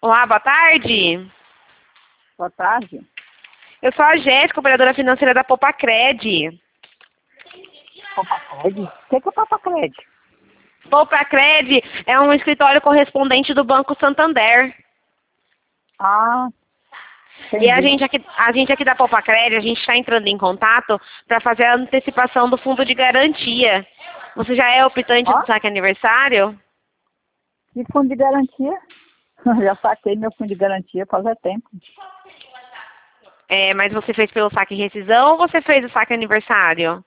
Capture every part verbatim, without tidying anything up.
Olá, boa tarde. Boa tarde. Eu sou a Jéssica, operadora financeira da Popacred. Popacred? O que que é Popacred? Popacred é um escritório correspondente do Banco Santander. Ah, E a entendi. gente aqui, a gente aqui da Popacred, a gente está entrando em contato para fazer a antecipação do fundo de garantia. Você já é optante Ó, do saque aniversário? e fundo de garantia? Já saquei meu fundo de garantia faz é tempo. É, mas você fez pelo saque rescisão ou você fez o saque aniversário?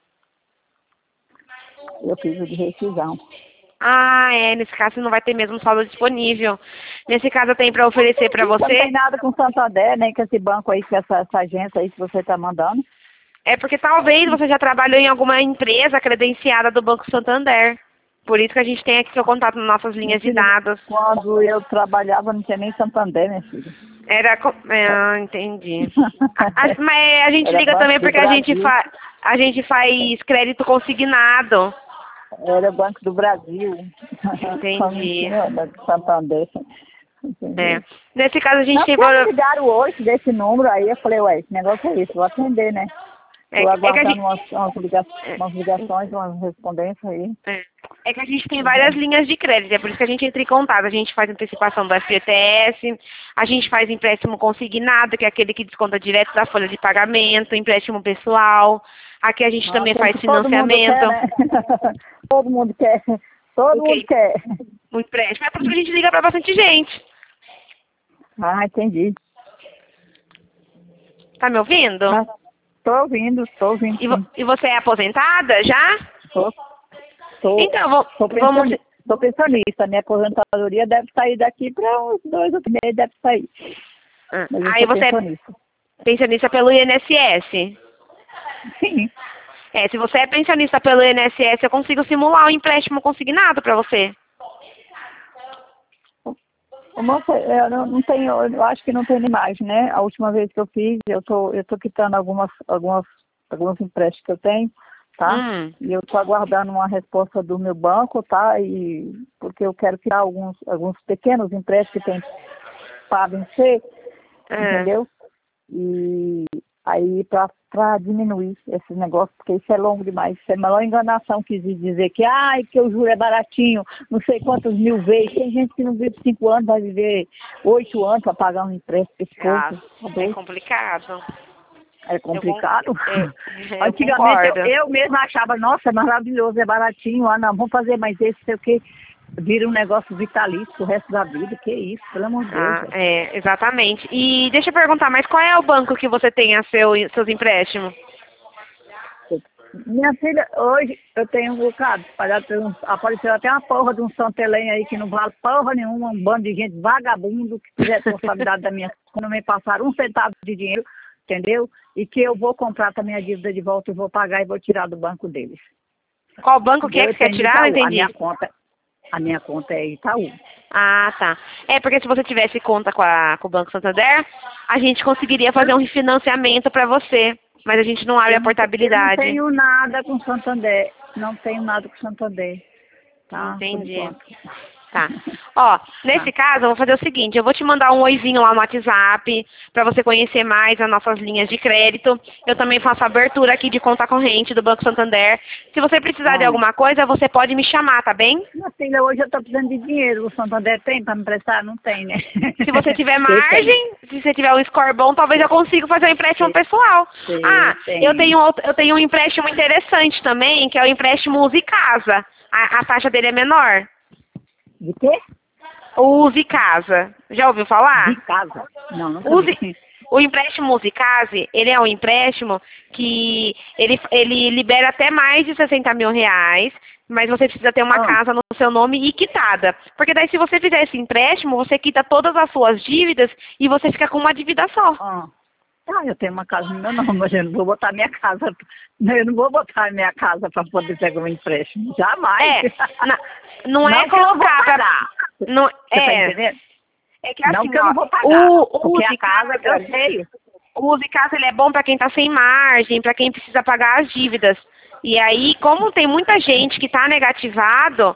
Eu fiz o de rescisão. Ah, é. Nesse caso você não vai ter mesmo saldo disponível. Nesse caso eu tenho para oferecer para Não você. tem nada com Santander, nem com esse banco aí, com essa, essa agência aí que você está mandando. É porque talvez você já trabalhou em alguma empresa credenciada do Banco Santander. Por isso que a gente tem aqui seu contato nas nossas Minha linhas de filha, dados. quando eu trabalhava não tinha nem Santander, minha filha. Era. co- Ah, entendi. A- a- mas a gente Era liga Banco também do porque a gente, Brasil. fa... a gente faz crédito consignado. Era Banco do Brasil. Só não Entendi. tinha Banco Santander. É. Entendeu? Nesse caso a gente Não, tem porque me valor. ligaram hoje desse número, aí eu falei, ué, esse negócio é isso, vou atender, né? É, Estou que é que a aguardando gente. umas, umas, liga... É. umas ligações, umas respondências aí. É. É que a gente tem várias linhas de crédito, é por isso que a gente entra em contato. A gente faz antecipação do F G T S, a gente faz empréstimo consignado, que é aquele que desconta direto da folha de pagamento, empréstimo pessoal. Aqui a gente Ah, também aquele faz que todo mundo financiamento. quer, né? Todo mundo quer. Todo O mundo quê? quer. O empréstimo. É por isso que a gente liga para bastante gente. Ah, entendi. Tá me ouvindo? Mas tô ouvindo, tô ouvindo E, vo- sim. e você é aposentada já? Tô, tô, Então, vo- tô vamos. pensionista. Tô pensionista. Minha aposentadoria deve sair daqui para uns dois ou três meses, deve sair. Ah, Mas eu Aí sou você é pensionista. pensionista pelo I N S S. Sim. É, se você é pensionista pelo I N S S, eu consigo simular um empréstimo consignado para você. Ô, moça, eu não, não tenho, eu acho que não tem imagem, né? A última vez que eu fiz, eu tô, eu tô quitando algumas, algumas, alguns empréstimos que eu tenho, tá? Hum. E eu tô aguardando uma resposta do meu banco, tá? E porque eu quero tirar alguns, alguns pequenos empréstimos que tem para vencer, É. entendeu? E aí para para diminuir esses negócios, porque isso é longo demais, isso é a maior enganação que existe dizer que, ai, que o juro é baratinho, não sei quantos mil vezes. Tem gente que não vive cinco anos, vai viver oito anos para pagar um empréstimo para esse Ah, povo. Tá é doido? complicado. É Eu, con- complicado. eu, eu Antigamente eu, concordo. eu mesma achava, nossa, é maravilhoso, é baratinho, ah não, vamos fazer mais esse, sei o quê. Vira um negócio vitalício o resto da vida, que isso, pelo amor de Deus. Ah, Gente. é, exatamente. E deixa eu perguntar, mas qual é o banco que você tem a seu, seus empréstimos? Minha filha, hoje eu tenho um bocado, espalhado por uns- apareceu até uma porra de um Santelém aí que não vale porra nenhuma, um bando de gente vagabundo que tiver responsabilidade da minha, quando me passaram um centavo de dinheiro, entendeu? E que eu vou comprar também a dívida de volta e vou pagar e vou tirar do banco deles. Qual banco que é Eu que você quer tenho tirar? Não Itaú, a entendi. minha conta, a minha conta é Itaú. Ah, tá. É porque se você tivesse conta com, a, com o Banco Santander, a gente conseguiria fazer um refinanciamento para você, mas a gente não abre Eu a não, te- eu não portabilidade. tenho nada com Santander, não tenho nada com Santander, tá? Por Entendi. enquanto. Tá. Ó, Tá. nesse caso, eu vou fazer o seguinte, eu vou te mandar um oizinho lá no WhatsApp para você conhecer mais as nossas linhas de crédito. Eu também faço abertura aqui de conta corrente do Banco Santander. Se você precisar de Ah. alguma coisa, você pode me chamar, tá bem? Minha filha, hoje eu estou precisando de dinheiro. O Santander tem para me prestar? Não tem, né? Se você tiver Eu tenho. margem, se você tiver um score bom, talvez eu consiga fazer um empréstimo pessoal. Tem, Ah, tem. eu tenho, outro- eu tenho um empréstimo interessante também, que é o empréstimo Use Casa. A, a taxa dele é menor. De quê? O Use Casa. Já ouviu falar? De casa. Não, nunca Use, vi. o empréstimo Usicase, ele é um empréstimo que ele, ele libera até mais de sessenta mil reais, mas você precisa ter uma Ah, casa no seu nome e quitada. Porque daí se você fizer esse empréstimo, você quita todas as suas dívidas e você fica com uma dívida só. ah. Ah, eu tenho uma casa no meu nome, mas eu não vou botar minha casa. Eu não vou botar minha casa para poder pegar um empréstimo. Jamais. É, na- não é Não que eu não vou colocar pra... pagar. Não, Você tá é, entendendo? é que Não assim, que eu ó, não vou pagar. o, o Porque a Use casa, Casa, eu sei. o Use Casa ele é bom para quem está sem margem, para quem precisa pagar as dívidas. E aí, como tem muita gente que está negativado,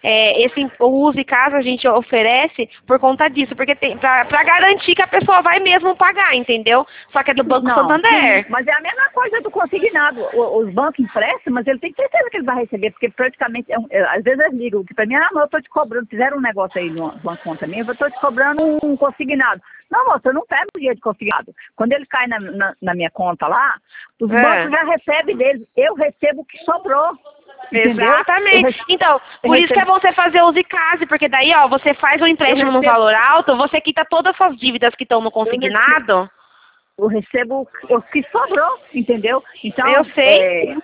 é, esse o uso e casa a gente oferece por conta disso, porque tem pra, pra garantir que a pessoa vai mesmo pagar, entendeu? Só que é do Banco Não, Santander. sim, mas é a mesma coisa do consignado. O- Os bancos emprestam, mas ele tem certeza que ele vai receber, porque praticamente, é um- é, às vezes eles ligam, que para mim, ah, mas eu estou te cobrando, fizeram um negócio aí numa, numa conta minha, eu estou te cobrando um consignado. Não, moça, eu não pego o dinheiro de consignado. Quando ele cai na, na, na minha conta lá, os É. bancos já recebem deles, eu recebo o que sobrou. Entendeu? Eu Exatamente. rece- Então, eu por isso que é recebo- bom você fazer uso e case, porque daí, ó, você faz um empréstimo num recebo- valor alto, você quita todas as suas dívidas que estão no consignado. eu recebo o que sobrou, entendeu? Então, Eu sei. é,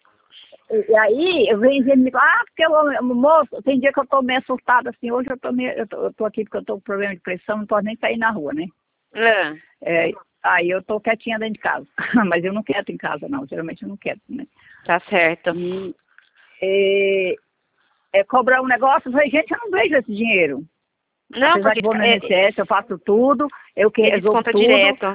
e aí, eu venho dizendo, ah, porque eu, moço, tem dia que eu tô meio assustada, assim, hoje eu tô, meio, eu, tô, eu tô aqui porque eu tô com problema de pressão, não posso nem sair na rua, né? É. É, aí eu tô quietinha dentro de casa, mas eu não quieto em casa, não, geralmente eu não quieto, né? Tá certo. E é, é cobrar um negócio, eu falei, gente, eu não vejo esse dinheiro. Não, Apesar porque que vou no é, I N S S, eu faço tudo, eu que ele resolvo desconta tudo. direto.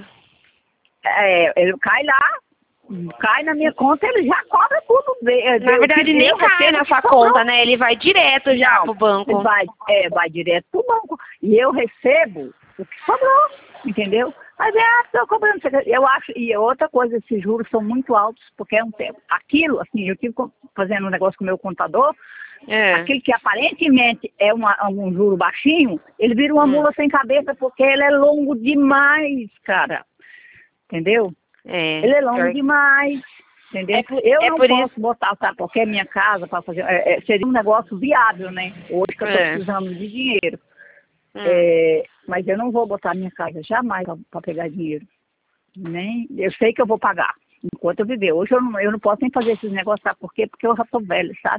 É, ele cai lá, cai na minha conta, ele já cobra tudo. de- Na de- verdade, que nem eu cai recebo na que sua sobrou. conta, né? Ele vai direto já Não, pro banco. ele vai, é, vai direto pro banco. E eu recebo o que sobrou, entendeu? Mas é, ah, estou cobrando. Eu acho, e outra coisa, esses juros são muito altos, porque é um tempo. Aquilo, assim, eu estive fazendo um negócio com o meu contador, É. aquele que aparentemente é uma, um juro baixinho, ele vira uma Hum. mula sem cabeça, porque ele é longo demais, cara. Entendeu? É. Ele é longo Pior- demais, entendeu? É por- eu é não por posso isso- botar, sabe, qualquer minha casa para fazer. É, é, seria um negócio viável, né? Hoje que eu estou É. precisando de dinheiro. Hum. É, mas eu não vou botar minha casa jamais para pegar dinheiro. Nem, eu sei que eu vou pagar enquanto eu viver. Hoje eu não, eu não posso nem fazer esses negócios, sabe por quê? Porque eu já estou velha, sabe?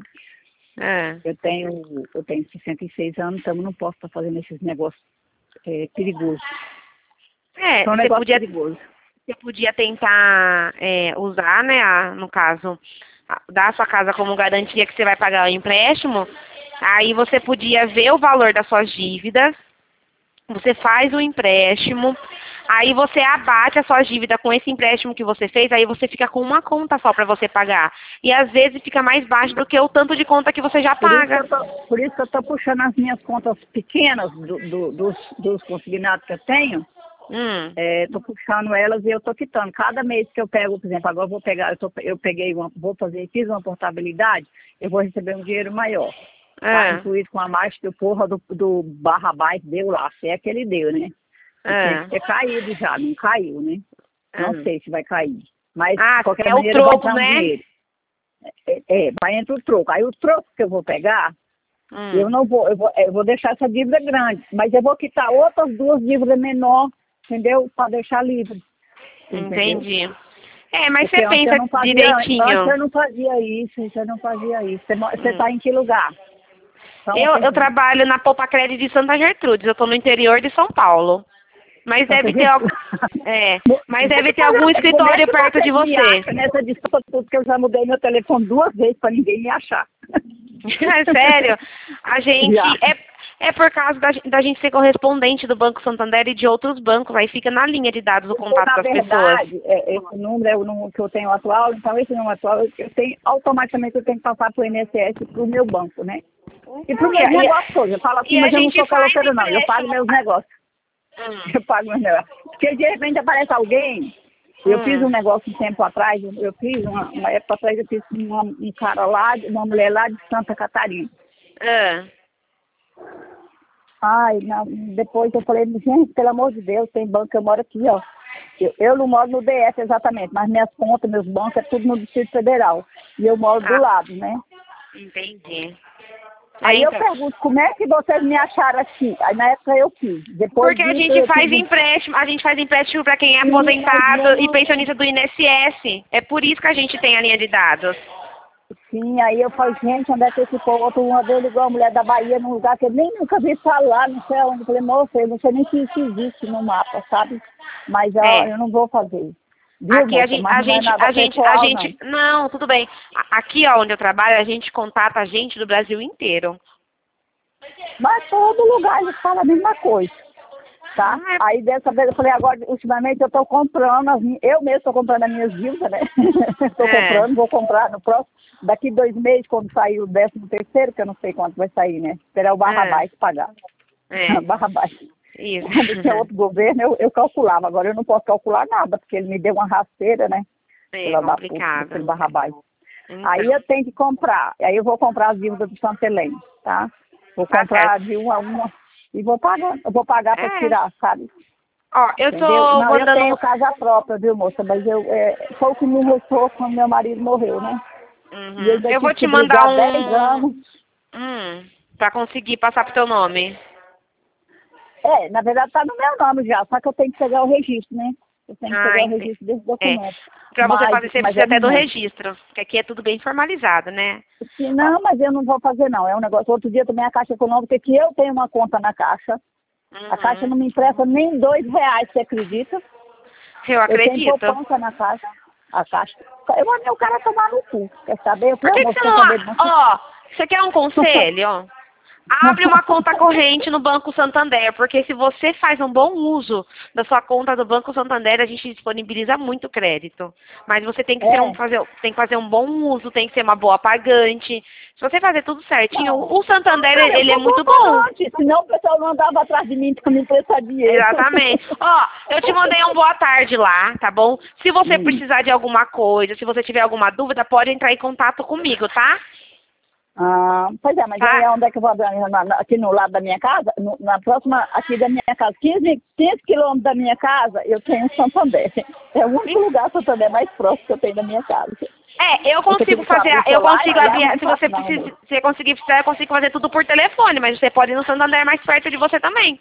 É. Eu tenho, eu tenho sessenta e seis anos, então eu não posso estar fazendo esses negócios é, perigosos. É, São você negócios podia, perigosos. você podia tentar é, usar, né, a- no caso, a- dar a sua casa como garantia que você vai pagar o empréstimo. Aí você podia ver o valor das suas dívidas, você faz o empréstimo, aí você abate a sua dívida com esse empréstimo que você fez, aí você fica com uma conta só para você pagar. E às vezes fica mais baixo do que o tanto de conta que você já Por isso que paga. eu tô, por isso que eu estou puxando as minhas contas pequenas do, do- dos, dos consignados que eu tenho, Hum, estou puxando elas e eu estou quitando. Cada mês que eu pego, por exemplo, agora eu vou pegar, eu, tô, eu peguei uma, vou fazer, fiz uma portabilidade, eu vou receber um dinheiro maior. Tá é, incluído com a marcha que o porra do, do barra baixo deu lá, se é que ele deu, né? Ele é. tinha que ter caído já, não caiu, né? Não Hum. sei se vai cair. Mas, Ah, de qualquer é o maneira, vai troco, dar um né? dinheiro. É, é, vai entre o troco. Aí o troco que eu vou pegar, Hum. eu não vou, eu vou, eu vou deixar essa dívida grande, mas eu vou quitar outras duas dívidas menores, entendeu? Para deixar livre. Entendeu? Entendi. É, mas Porque você antes eu pensa não fazia, direitinho. antes eu não fazia isso, antes eu não fazia isso. Você, mo- você Hum. tá em que lugar? Então, Eu, eu assim, trabalho na Poupa Crédito de Santa Gertrudes, eu estou no interior de São Paulo. Mas Santa deve ter Gertrude. algum. É, mas Deixa deve eu ter falar, algum como é escritório que perto de me você. acha nessa distância tudo que eu já mudei meu telefone duas vezes para ninguém me achar. Sério? A gente. Já. É, é por causa da, gen- da gente ser correspondente do Banco Santander e de outros bancos. Aí fica na linha de dados o contato Na das pessoas. verdade, é, esse número é o número que eu tenho atual, então esse número atual, eu eu tenho, automaticamente eu tenho que passar para o I N S S para o meu banco, né? E para o meu E- e- negócio todo. Eu falo assim, e a mas eu não gente sou faz caloteira não, eu pago empréstimo. meus negócios. Hum. Eu pago meus negócios. Porque de repente aparece alguém, eu Hum. fiz um negócio um tempo atrás, eu eu fiz, uma, uma época atrás, eu fiz com uma, um cara lá, de- uma mulher lá de Santa Catarina. Ah. Ai, não, depois eu falei, gente, pelo amor de Deus, tem banco, eu moro aqui, ó. Eu, eu não moro no D F exatamente, mas minhas contas, meus bancos, é tudo no Distrito Federal. E eu moro do Ah. lado, né? Entendi. Aí É, eu então. pergunto, como é que vocês me acharam aqui? Aí na época eu fiz. Depois Porque a disso, gente eu faz fiz um- empréstimo, a gente faz empréstimo para quem é Sim, aposentado mas e não- pensionista do I N S S. É por isso que a gente tem a linha de dados. Sim, aí eu falei, gente, onde é que esse povo? Outro uma vez ligou a mulher da Bahia num lugar que eu nem nunca vi falar, não sei onde. Eu falei, moça, eu não sei nem se isso existe no mapa, sabe? Mas ó, É. eu não vou fazer. Viu, Aqui a moça? gente, Mas a não é gente, nada a gente, pessoal, a gente, não, tudo bem. A- Aqui ó, onde eu trabalho, a gente contata a gente do Brasil inteiro. não. Mas todo lugar eles falam a mesma coisa. tá? Ah, é- Aí dessa vez eu falei, agora, ultimamente eu tô comprando, as minhas, eu mesmo tô comprando as minhas dívidas, né? tô É. comprando, vou comprar no próximo, daqui dois meses, quando sair o décimo terceiro, que eu não sei quanto vai sair, né? Esperar o barra É. baixo pagar. É. barra baixo. Isso. Quando tinha outro governo, eu, eu calculava. Agora eu não posso calcular nada, porque ele me deu uma rasteira, né? É Pela da puta, complicado. pelo barra baixo. Então, Aí eu tenho que comprar. Aí eu vou comprar as dívidas do Santa Helena, tá? Vou tá comprar certo. de uma a uma e vou pagar. Eu vou pagar para É. tirar, sabe? Ó, eu Entendeu? tô Não, eu mandando. tenho casa própria, viu, moça? Mas eu, é, foi o que me restou quando meu marido morreu, né? E eu Uhum. ainda Eu vou tive te que mandar brigar dez um. anos. Hum, pra conseguir passar pro teu nome. É, na verdade tá no meu nome já, só que eu tenho que pegar o registro, né? Eu tenho que Ah, pegar o entendi. registro desse É. documento. Pra você Mas, fazer, você mas precisa é até do muito. registro. Porque aqui é tudo bem formalizado, né? Se não, mas eu não vou fazer não. É um negócio. Outro dia também a Caixa Econômica, que eu tenho uma conta na Caixa. A Caixa Uhum. não me empresta nem dois reais, você acredita? Eu Eu tenho acredito. poupança na Caixa. A Caixa. Eu mandei o cara tomar no cu. Quer saber? Eu Por falei, que, ô, que moço, você quer não. saber de você? Ó, você quer um conselho? Ó? Abre uma conta corrente no Banco Santander, porque se você faz um bom uso da sua conta do Banco Santander, a gente disponibiliza muito crédito. Mas você tem que ser um, É. fazer, tem que fazer um bom uso, tem que ser uma boa pagante. Se você fazer tudo certinho, Não. o Santander Cara, eu ele é sou boa muito bom. pagante. Senão o pessoal não andava atrás de mim para me emprestar dinheiro. Exatamente. Ó, eu te mandei um boa tarde lá, tá bom? Se você Hum. precisar de alguma coisa, se você tiver alguma dúvida, pode entrar em contato comigo, tá? Ah, pois é, mas aí Tá? é onde é que eu vou abrir? Na- na- aqui no lado da minha casa, no- na próxima, aqui da minha casa, quinze, quinze quilômetros da minha casa, eu tenho um Santander. É o único lugar Santander mais próximo que eu tenho da minha casa. É, eu Porque eu consigo tive que fazer, abrir a- o eu celular, consigo e é abrir, muito se você fácil não, precisa, moço. se você conseguir precisar, eu consigo fazer tudo por telefone, mas você pode ir no Santander mais perto de você também,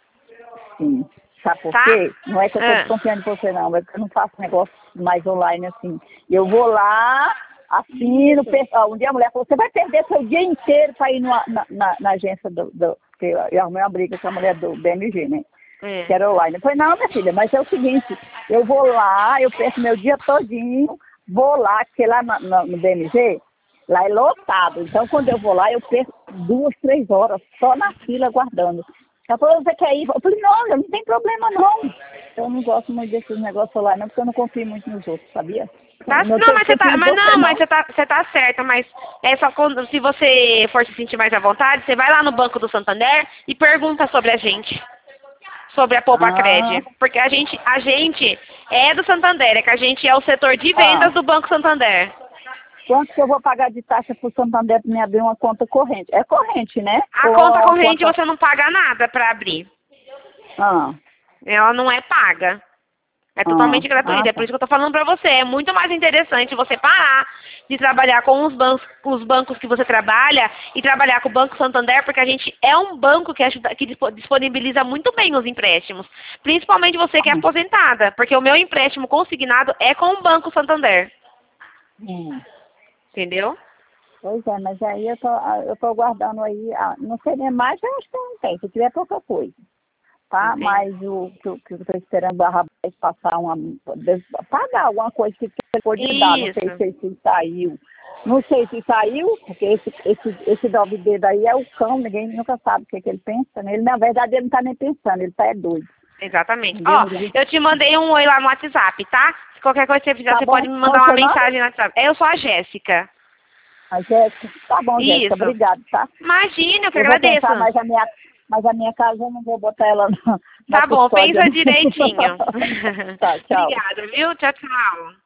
Sim. Sabe por tá? quê? Não é que eu estou Ah, desconfiando de você, não, mas eu não faço negócio mais online assim. Eu vou lá, assino, pe- ó, um dia a mulher falou, você vai perder seu dia inteiro para ir numa- na, na, na agência do, do. Porque eu eu arrumei uma briga com a mulher do B M G, né? é. Que era online. Eu falei, não, minha filha, mas é o seguinte, eu vou lá, eu perco meu dia todinho, vou lá, porque lá na- na- no B M G, lá é lotado. Então, quando eu vou lá, eu perco duas, três horas só na fila aguardando. Ela falou, você quer ir? Eu falei, não, não tem problema não. Eu não gosto muito desses negócios lá, não, porque eu não confio muito nos outros, sabia? Tá, Não não, tenho mas você tá, confio em mas você, não, mas não. você tá, você tá certa, mas é só quando, se você for se sentir mais à vontade, você vai lá no Banco do Santander e pergunta sobre a gente, sobre a Poupa Ah, Cred, porque a gente, a gente é do Santander, é que a gente é o setor de ah. vendas do Banco Santander. Quanto que eu vou pagar de taxa pro Santander para me abrir uma conta corrente? É corrente, né? A Ou conta uma corrente conta... você não paga nada para abrir. Ah, Ela não é paga. É ah, totalmente ah, gratuita. É por tá. isso que eu tô falando pra você. É muito mais interessante você parar de trabalhar com os bancos, com os bancos que você trabalha e trabalhar com o Banco Santander, porque a gente é um banco que, ajuda, que dispo- disponibiliza muito bem os empréstimos. Principalmente você que é aposentada, porque o meu empréstimo consignado é com o Banco Santander. Hum. Entendeu? Pois é, mas aí eu tô, eu tô guardando aí, ah, não sei nem mais, eu acho que não tem, se tiver pouca coisa, tá? Entendi. Mas o que eu que eu tô esperando a Barra passar uma, des- pagar alguma coisa que você pode dar, não sei Isso. se, se saiu, não sei se saiu, porque esse, esse, esse Dove dedo aí é o cão, ninguém nunca sabe o que, que ele pensa, né? Ele, na verdade, ele não tá nem pensando, ele tá é doido. Exatamente. Entendeu? Ó, eu te mandei um oi lá no WhatsApp, tá? Se qualquer coisa que você fizer, Tá você bom? pode me Qual mandar o uma seu nome? mensagem no WhatsApp. Eu sou a Jéssica. A Jéssica. Tá bom, Jéssica, Isso. obrigado, tá? Imagina, eu que Eu vou agradeço. pensar, mas a minha, mas a minha casa eu não vou botar ela na, na Tá bom, custódia. pensa direitinho. Tá, tchau. Obrigada, viu? Tchau, tchau.